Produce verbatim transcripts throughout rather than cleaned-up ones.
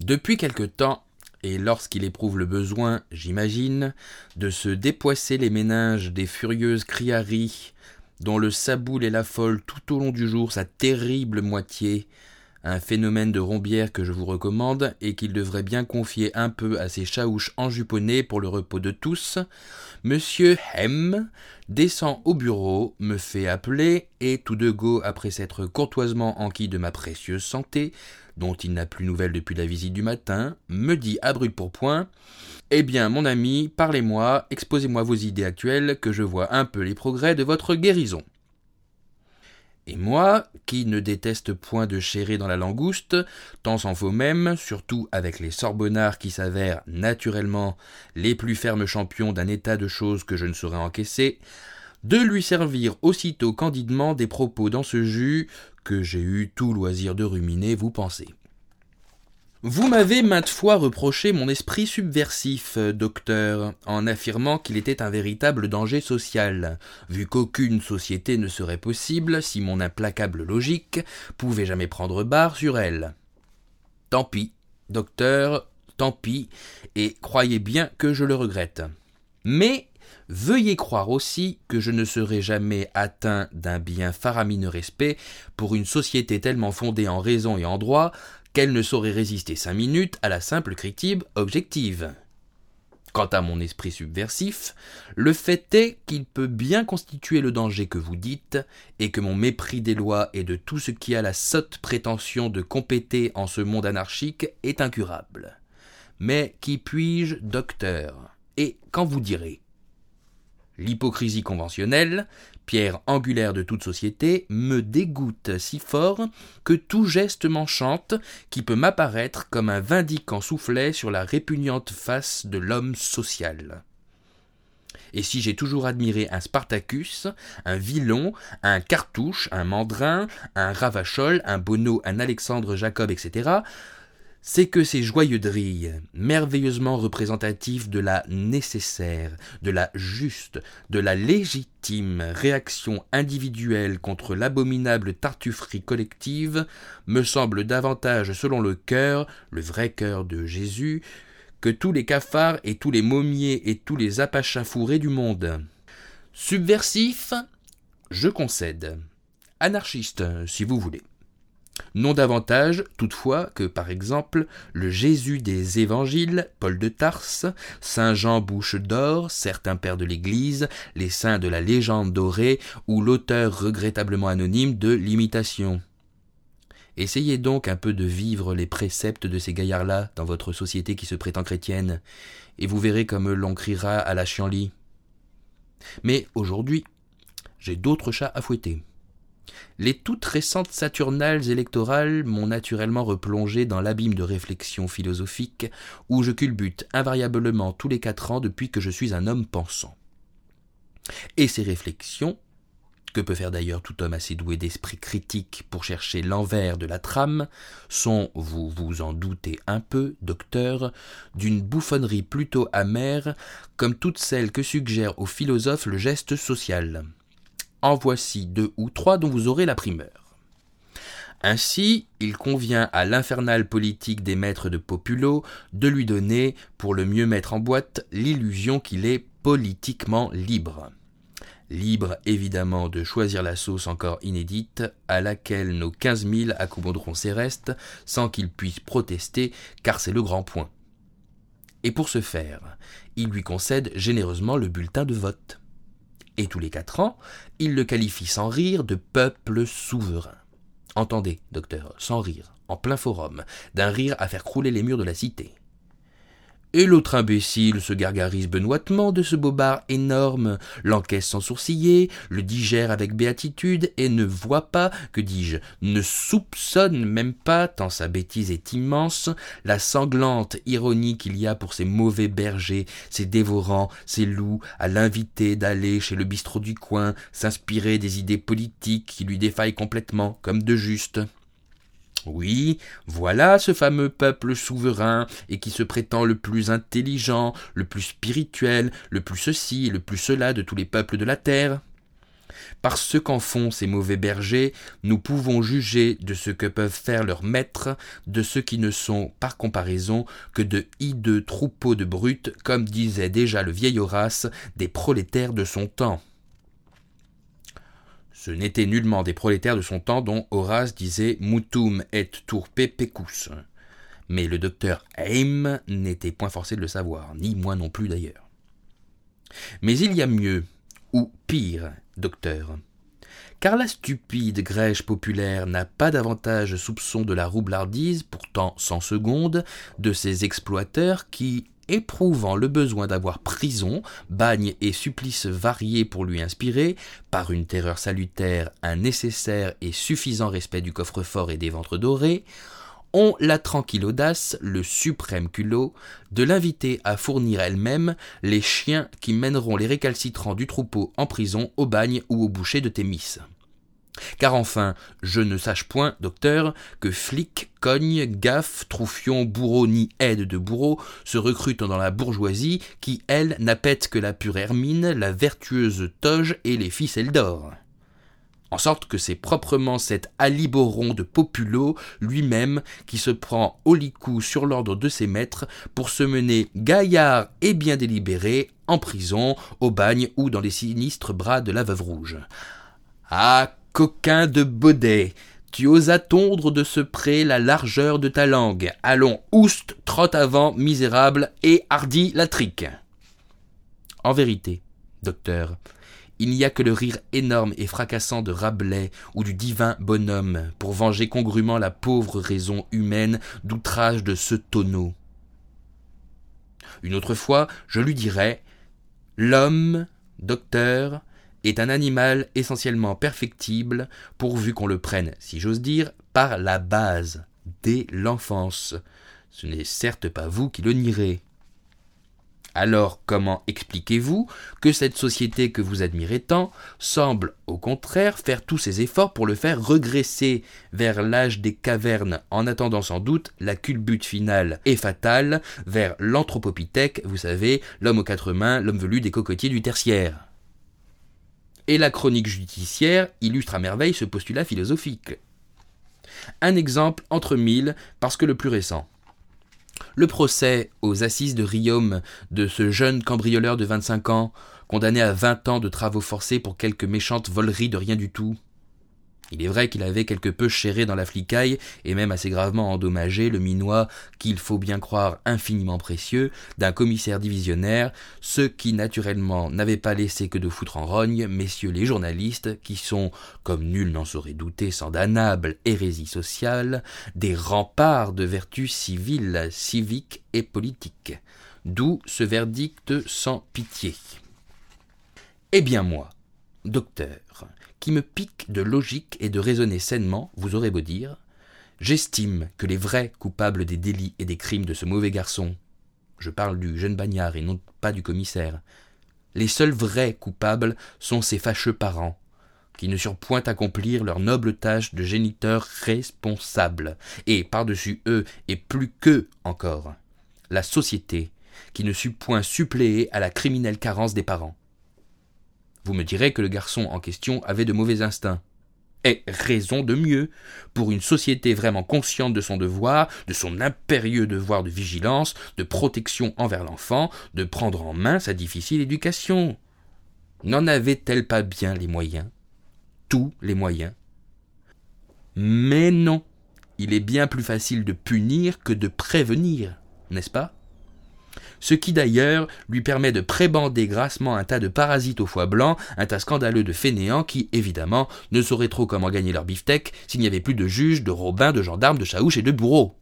Depuis quelque temps, et lorsqu'il éprouve le besoin, j'imagine, de se dépoisser les méninges des furieuses criaries dont le saboule et l'affole tout au long du jour sa terrible moitié, un phénomène de rombière que je vous recommande et qu'il devrait bien confier un peu à ses chaouches enjuponnées pour le repos de tous, Monsieur M descend au bureau, me fait appeler et tout de go, après s'être courtoisement enquis de ma précieuse santé, dont il n'a plus nouvelle depuis la visite du matin, me dit à brûle-pourpoint « Eh bien, mon ami, parlez-moi, exposez-moi vos idées actuelles, que je vois un peu les progrès de votre guérison. » Et moi, qui ne déteste point de chairer dans la langouste, tant s'en faut même, surtout avec les sorbonnards qui s'avèrent, naturellement, les plus fermes champions d'un état de choses que je ne saurais encaisser, de lui servir aussitôt candidement des propos dans ce jus que j'ai eu tout loisir de ruminer, vous pensez. Vous m'avez maintes fois reproché mon esprit subversif, docteur, en affirmant qu'il était un véritable danger social, vu qu'aucune société ne serait possible si mon implacable logique pouvait jamais prendre barre sur elle. Tant pis, docteur, tant pis, et croyez bien que je le regrette. Mais veuillez croire aussi que je ne serai jamais atteint d'un bien faramineux respect pour une société tellement fondée en raison et en droit qu'elle ne saurait résister cinq minutes à la simple critique objective. Quant à mon esprit subversif, le fait est qu'il peut bien constituer le danger que vous dites, et que mon mépris des lois et de tout ce qui a la sotte prétention de compéter en ce monde anarchique est incurable. Mais qui puis-je, docteur? Et quand vous direz? L'hypocrisie conventionnelle, pierre angulaire de toute société, me dégoûte si fort que tout geste m'enchante qui peut m'apparaître comme un vindicant soufflet sur la répugnante face de l'homme social. Et si j'ai toujours admiré un Spartacus, un Villon, un Cartouche, un Mandrin, un Ravachol, un Bonneau, un Alexandre Jacob, et cetera, c'est que ces joyeux drilles, merveilleusement représentatifs de la nécessaire, de la juste, de la légitime réaction individuelle contre l'abominable tartufferie collective, me semblent davantage selon le cœur, le vrai cœur de Jésus, que tous les cafards et tous les momiers et tous les apachins fourrés du monde. Subversif, je concède. Anarchiste, si vous voulez. Non davantage, toutefois, que par exemple le Jésus des évangiles, Paul de Tarse, Saint Jean Bouche d'Or, certains pères de l'Église, les saints de la légende dorée, ou l'auteur regrettablement anonyme de l'imitation. Essayez donc un peu de vivre les préceptes de ces gaillards-là dans votre société qui se prétend chrétienne, et vous verrez comme l'on criera à la chienlit. Mais aujourd'hui, j'ai d'autres chats à fouetter. Les toutes récentes Saturnales électorales m'ont naturellement replongé dans l'abîme de réflexion philosophique où je culbute invariablement tous les quatre ans depuis que je suis un homme pensant. Et ces réflexions, que peut faire d'ailleurs tout homme assez doué d'esprit critique pour chercher l'envers de la trame, sont, vous vous en doutez un peu, docteur, d'une bouffonnerie plutôt amère, comme toutes celles que suggère aux philosophes le geste social. En voici deux ou trois dont vous aurez la primeur. Ainsi, il convient à l'infernale politique des maîtres de Populo de lui donner, pour le mieux mettre en boîte, l'illusion qu'il est politiquement libre. Libre, évidemment, de choisir la sauce encore inédite à laquelle nos quinze mille accommoderont ses restes sans qu'il puisse protester, car c'est le grand point. Et pour ce faire, il lui concède généreusement le bulletin de vote. Et tous les quatre ans, il le qualifie sans rire de peuple souverain. Entendez, docteur, sans rire, en plein forum, d'un rire à faire crouler les murs de la cité. Et l'autre imbécile se gargarise benoîtement de ce bobard énorme, l'encaisse sans sourciller, le digère avec béatitude et ne voit pas, que dis-je, ne soupçonne même pas, tant sa bêtise est immense, la sanglante ironie qu'il y a pour ces mauvais bergers, ces dévorants, ces loups, à l'inviter d'aller chez le bistrot du coin, s'inspirer des idées politiques qui lui défaillent complètement, comme de juste. Oui, voilà ce fameux peuple souverain et qui se prétend le plus intelligent, le plus spirituel, le plus ceci et le plus cela de tous les peuples de la terre. Par ce qu'en font ces mauvais bergers, nous pouvons juger de ce que peuvent faire leurs maîtres, de ceux qui ne sont, par comparaison, que de hideux troupeaux de brutes, comme disait déjà le vieil Horace, des prolétaires de son temps. Ce n'étaient nullement des prolétaires de son temps dont Horace disait « mutum et turpe pecus ». Mais le docteur Heim n'était point forcé de le savoir, ni moi non plus d'ailleurs. Mais il y a mieux, ou pire, docteur. Car la stupide grèche populaire n'a pas davantage soupçon de la roublardise, pourtant sans seconde, de ces exploiteurs qui, éprouvant le besoin d'avoir prison, bagne et supplices variés pour lui inspirer, par une terreur salutaire, un nécessaire et suffisant respect du coffre-fort et des ventres dorés, ont la tranquille audace, le suprême culot, de l'inviter à fournir elle-même les chiens qui mèneront les récalcitrants du troupeau en prison, au bagne ou au boucher de Thémis. Car enfin, je ne sache point, docteur, que flics, cognes, gaffes, troufions, bourreaux ni aides de bourreaux se recrutent dans la bourgeoisie qui, elle, n'appète que la pure hermine, la vertueuse toge et les ficelles d'or. En sorte que c'est proprement cet aliboron de Populo lui-même qui se prend au licou sur l'ordre de ses maîtres pour se mener gaillard et bien délibéré en prison, au bagne ou dans les sinistres bras de la veuve rouge. Ah, coquin de Baudet, tu osas tondre de ce pré la largeur de ta langue. Allons, oust, trotte avant, misérable, et hardi la trique. En vérité, docteur, il n'y a que le rire énorme et fracassant de Rabelais ou du divin bonhomme pour venger congrument la pauvre raison humaine d'outrage de ce tonneau. Une autre fois, je lui dirais « L'homme, docteur, est un animal essentiellement perfectible, pourvu qu'on le prenne, si j'ose dire, par la base, dès l'enfance. Ce n'est certes pas vous qui le nierez. Alors comment expliquez-vous que cette société que vous admirez tant semble, au contraire, faire tous ses efforts pour le faire regresser vers l'âge des cavernes, en attendant sans doute la culbute finale et fatale vers l'anthropopithèque, vous savez, l'homme aux quatre mains, l'homme velu des cocotiers du tertiaire. Et la chronique judiciaire illustre à merveille ce postulat philosophique. Un exemple entre mille, parce que le plus récent. Le procès aux assises de Riom de ce jeune cambrioleur de vingt-cinq ans, condamné à vingt ans de travaux forcés pour quelques méchantes voleries de rien du tout. Il est vrai qu'il avait quelque peu chéré dans la flicaille et même assez gravement endommagé le minois qu'il faut bien croire infiniment précieux d'un commissaire divisionnaire, ce qui naturellement n'avait pas laissé que de foutre en rogne messieurs les journalistes qui sont, comme nul n'en saurait douter sans damnable hérésie sociale, des remparts de vertus civiles, civiques et politiques. D'où ce verdict sans pitié. Eh bien moi, docteur, qui me pique de logique et de raisonner sainement, vous aurez beau dire, j'estime que les vrais coupables des délits et des crimes de ce mauvais garçon, je parle du jeune bagnard et non pas du commissaire, les seuls vrais coupables sont ces fâcheux parents, qui ne surent point accomplir leur noble tâche de géniteurs responsables, et par-dessus eux, et plus qu'eux encore, la société, qui ne sut point suppléer à la criminelle carence des parents. Vous me direz que le garçon en question avait de mauvais instincts. Et raison de mieux, pour une société vraiment consciente de son devoir, de son impérieux devoir de vigilance, de protection envers l'enfant, de prendre en main sa difficile éducation. N'en avait-elle pas bien les moyens? Tous les moyens? Mais non, il est bien plus facile de punir que de prévenir, n'est-ce pas? Ce qui d'ailleurs lui permet de prébander grassement un tas de parasites au foie blanc, un tas scandaleux de fainéants qui, évidemment, ne sauraient trop comment gagner leur beefsteak s'il n'y avait plus de juges, de robins, de gendarmes, de chaouches et de bourreaux.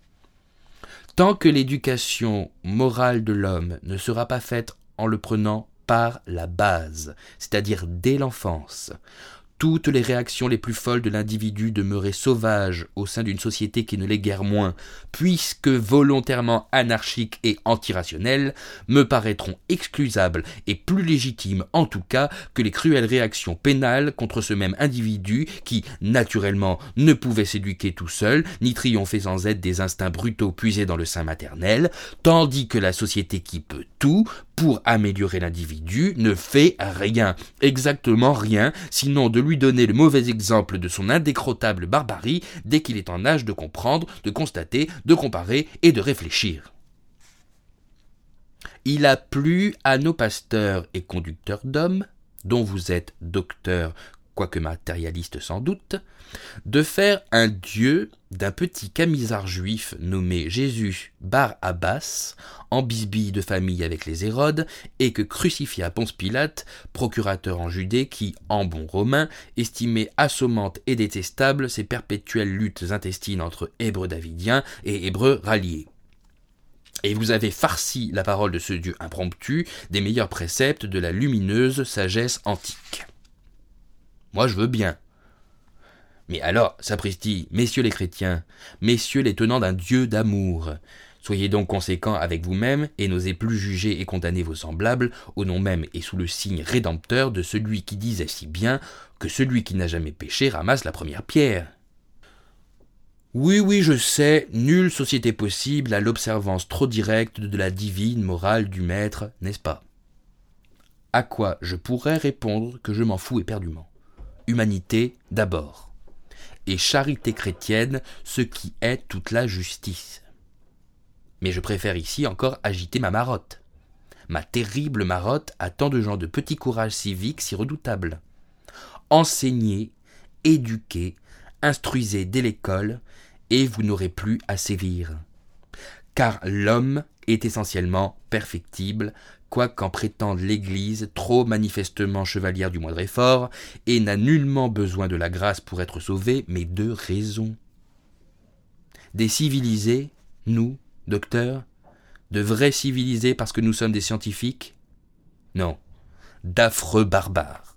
Tant que l'éducation morale de l'homme ne sera pas faite en le prenant par la base, c'est-à-dire dès l'enfance, toutes les réactions les plus folles de l'individu demeurées sauvages au sein d'une société qui ne l'est guère moins, puisque volontairement anarchiques et antirationnelles, me paraîtront excusables et plus légitimes en tout cas que les cruelles réactions pénales contre ce même individu qui, naturellement, ne pouvait s'éduquer tout seul, ni triompher sans aide des instincts brutaux puisés dans le sein maternel, tandis que la société qui peut tout, pour améliorer l'individu, ne fait rien, exactement rien, sinon de lui donner le mauvais exemple de son indécrottable barbarie dès qu'il est en âge de comprendre, de constater, de comparer et de réfléchir. Il a plu à nos pasteurs et conducteurs d'hommes, dont vous êtes docteur, quoique matérialiste sans doute, de faire un dieu d'un petit camisard juif nommé Jésus Bar Abbas, en bisbille de famille avec les Hérodes, et que crucifia Ponce Pilate, procurateur en Judée, qui, en bon romain, estimait assommante et détestable ces perpétuelles luttes intestines entre Hébreux davidiens et Hébreux ralliés. Et vous avez farci la parole de ce Dieu impromptu des meilleurs préceptes de la lumineuse sagesse antique. Moi je veux bien. Mais alors, sapristi, messieurs les chrétiens, messieurs les tenants d'un Dieu d'amour, soyez donc conséquents avec vous-même et n'osez plus juger et condamner vos semblables au nom même et sous le signe rédempteur de celui qui disait si bien que celui qui n'a jamais péché ramasse la première pierre. Oui, oui, je sais, nulle société possible à l'observance trop directe de la divine morale du maître, n'est-ce pas? À quoi je pourrais répondre que je m'en fous éperdument. Humanité d'abord. Et charité chrétienne, ce qui est toute la justice. Mais je préfère ici encore agiter ma marotte. Ma terrible marotte à tant de gens de petit courage civique si redoutable. Enseignez, éduquez, instruisez dès l'école, et vous n'aurez plus à sévir. Car l'homme est essentiellement perfectible, quoiqu'en prétende l'Église, trop manifestement chevalière du moindre effort, et n'a nullement besoin de la grâce pour être sauvé, mais de raison. Des civilisés, nous, docteurs, de vrais civilisés parce que nous sommes des scientifiques? Non, d'affreux barbares.